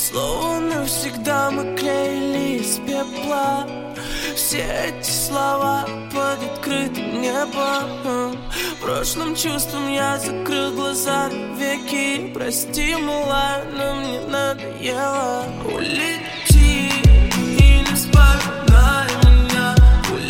Словно навсегда мы клеили из пепла все эти слова под открытым небом. Прошлым чувством я закрыл глаза веки. Прости, милая, но мне надоело улететь.